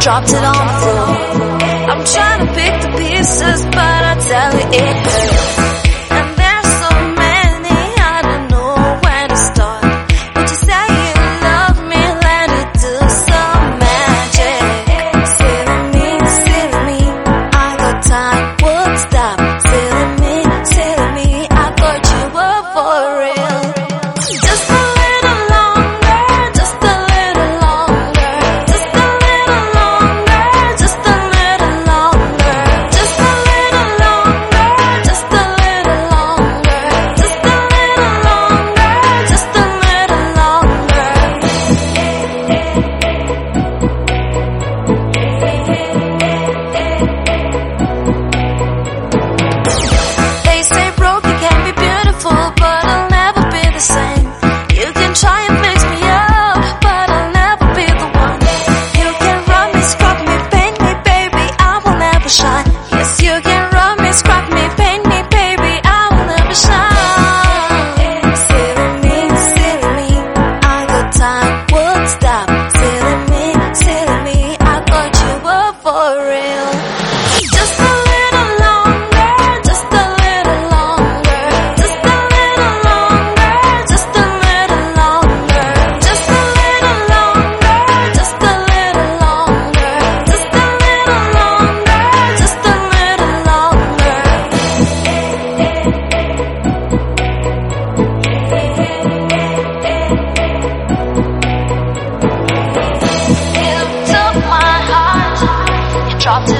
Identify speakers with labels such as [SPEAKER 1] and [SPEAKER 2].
[SPEAKER 1] dropped it on the floor. I'm trying to pick the pieces, but I tell you it hurts. And there's so many, I don't know where to start. Would you say you love me? Let it do some magic. Silly me, I got time, would stop. Silly me, I thought you were for real. Just a little longer, just a little longer, just a little longer, just a little longer, just a little longer, just a little longer, just a little longer, just a little longer. They say broken can be beautiful, but I'll never be the same. You can try and fix me up, but I'll never be the one. You can run me, scrub me, paint me, baby, I will never shine. Yes, you can run me, scrub me, paint me, baby, I will never shine. Silly me, I got time, would stop. Silly me, I thought you were for real. Just a little longer, just a little longer, just a little longer, just a little longer, just a little longer, just a little longer, just a little longer, just a little longer. You took my heart, you dropped it